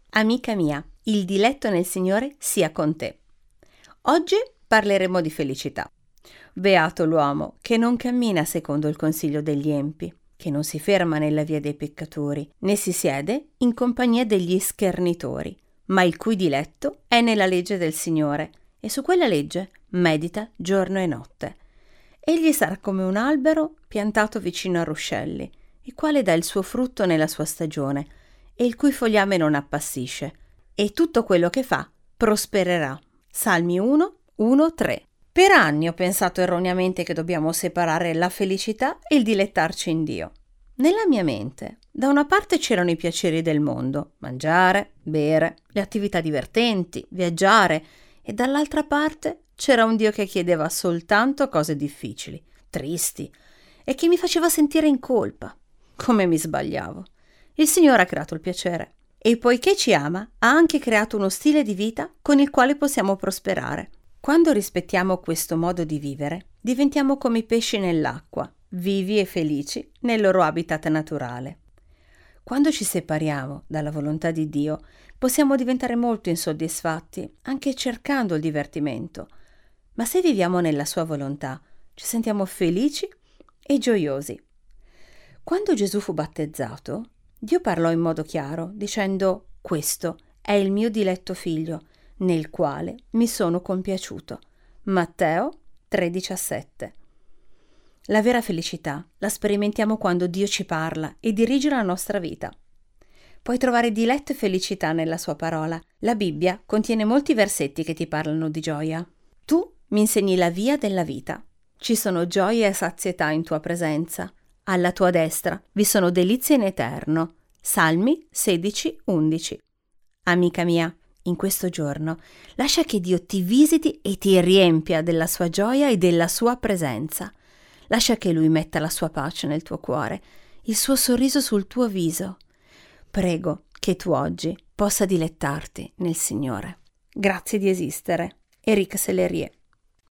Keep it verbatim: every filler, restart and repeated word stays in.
Amica mia, il diletto nel Signore sia con te. Oggi parleremo di felicità. Beato l'uomo che non cammina secondo il consiglio degli empi, che non si ferma nella via dei peccatori, né si siede in compagnia degli schernitori, ma il cui diletto è nella legge del Signore, e su quella legge medita giorno e notte. Egli sarà come un albero piantato vicino a ruscelli, il quale dà il suo frutto nella sua stagione, e il cui fogliame non appassisce, e tutto quello che fa prospererà. Salmi uno, uno, tre. Per anni ho pensato erroneamente che dobbiamo separare la felicità e il dilettarci in Dio. Nella mia mente, da una parte c'erano i piaceri del mondo, mangiare, bere, le attività divertenti, viaggiare, e dall'altra parte c'era un Dio che chiedeva soltanto cose difficili, tristi, e che mi faceva sentire in colpa. Come mi sbagliavo. Il Signore ha creato il piacere e poiché ci ama ha anche creato uno stile di vita con il quale possiamo prosperare. Quando rispettiamo questo modo di vivere, diventiamo come i pesci nell'acqua, vivi e felici nel loro habitat naturale. Quando ci separiamo dalla volontà di Dio, possiamo diventare molto insoddisfatti, anche cercando il divertimento. Ma se viviamo nella sua volontà, ci sentiamo felici e gioiosi. Quando Gesù fu battezzato, Dio parlò in modo chiaro, dicendo: «Questo è il mio diletto figlio, nel quale mi sono compiaciuto». Matteo tre diciassette. La vera felicità la sperimentiamo quando Dio ci parla e dirige la nostra vita. Puoi trovare diletto e felicità nella sua parola. La Bibbia contiene molti versetti che ti parlano di gioia. Tu mi insegni la via della vita. Ci sono gioia e sazietà in tua presenza. Alla tua destra vi sono delizie in eterno. Salmi sedici undici. Amica mia, in questo giorno lascia che Dio ti visiti e ti riempia della sua gioia e della sua presenza. Lascia che Lui metta la sua pace nel tuo cuore, il suo sorriso sul tuo viso. Prego che tu oggi possa dilettarti nel Signore. Grazie di esistere. Eric Sellerie.